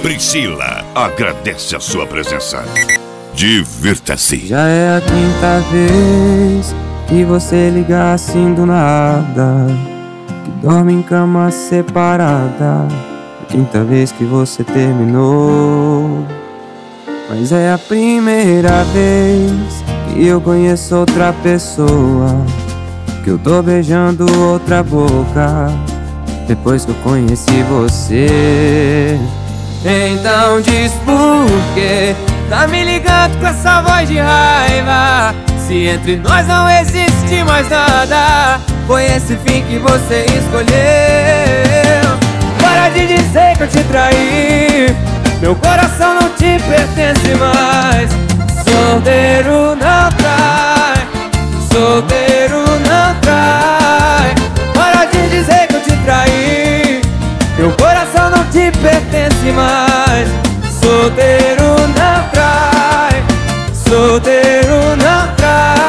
Priscila agradece a sua presença. Divirta-se. Já é a quinta vez que você liga assim do nada, que dorme em cama separada. A quinta vez que você terminou. Mas é a primeira vez que eu conheço outra pessoa, que eu tô beijando outra boca depois que eu conheci você. Então diz por quê tá me ligando com essa voz de raiva, se entre nós não existe mais nada. Foi esse fim que você escolheu. Para de dizer que eu te traí, meu coração não te pertence mais. Solteiro não trai, solteiro não trai. Para de dizer que eu te traí, meu coração não te pertence mais. Solteiro não trai, solteiro não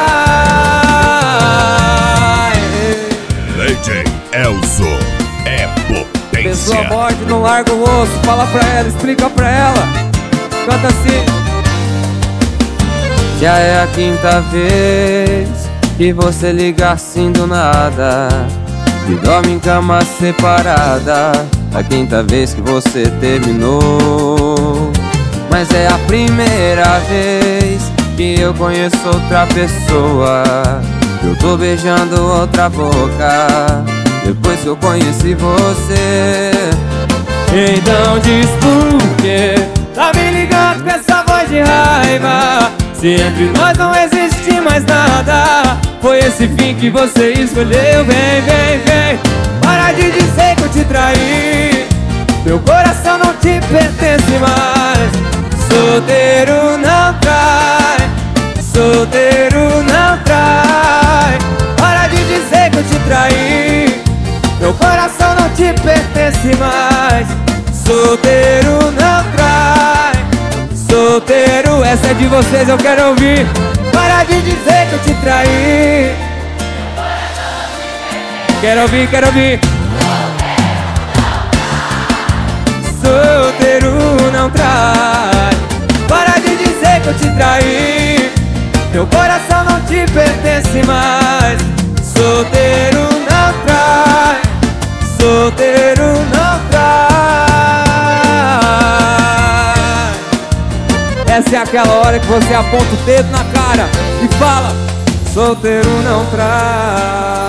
trai. DJ Elzo é potência. Pessoa morte, não larga o osso. Fala pra ela, explica pra ela. Canta assim. Já é a quinta vez que você liga assim do nada, que dorme em cama separada. A quinta vez que você terminou. Mas é a primeira vez que eu conheço outra pessoa, que eu tô beijando outra boca depois que eu conheci você. Então diz por quê tá me ligando com essa voz de raiva, se entre nós não existe mais nada. Foi esse fim que você escolheu. Vem, vem, vem. Para de dizer que eu te traí, meu coração não te pertence mais. Solteiro não trai, solteiro não trai. Para de dizer que eu te traí, meu coração não te pertence mais. Solteiro não trai, solteiro, essa é de vocês, eu quero ouvir. Para de dizer que eu te traí. Quero ouvir, quero ouvir. Solteiro não trai. Para de dizer que eu te traí, meu coração não te pertence mais. Solteiro não trai, solteiro não trai. Essa é aquela hora que você aponta o dedo na cara e fala: solteiro não trai.